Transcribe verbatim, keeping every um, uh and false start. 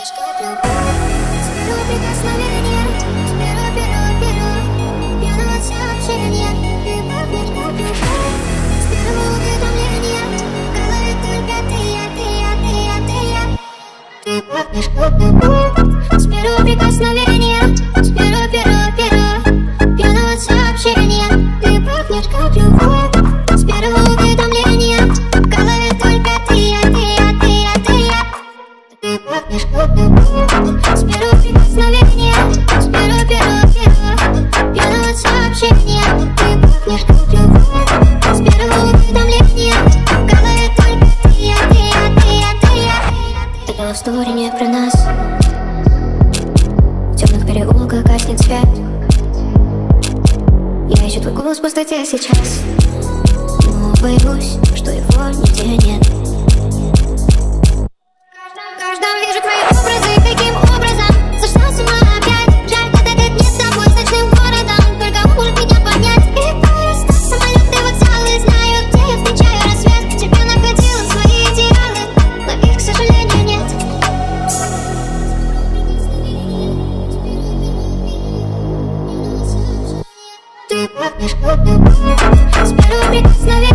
пахнешь как любовь. С первого прикосновения, с первого, первого, первого пьяного сообщения. Ты пахнешь как любовь. С первого уведомления в голове только ты, я, ты, я, ты, я, ты, я. Ты пахнешь как любовь. С первого прикосновения, с первого, первого, первого пьяного сообщения. Ты пахнешь как любовь. С первого уведомления в голове только ты, я, ты, я, ты, я, ты, я. Ты пахнешь как любовь. С первого прикосновения, с первого, первого, первого пьяного сообщения. Ты пахнешь как любовь. С первого уведомления в голове только ты, я, ты, я, ты, я, ты, я. Это история не про нас. В темных переулках гаснет свет. Я ищу твой голос в пустоте сейчас, но боюсь, что его нигде нет. В каждом вижу твои образы, каким образом сошла с ума опять. Жаль, этот нет с тобой, с ночным городом, только он может меня понять. И поезд, самолеты, вокзалы, знаю, где я встречаю рассвет. Тебя находила свои идеалы, но их, к сожалению, нет. Ты пахнешь как любовь. С первого прикосновения.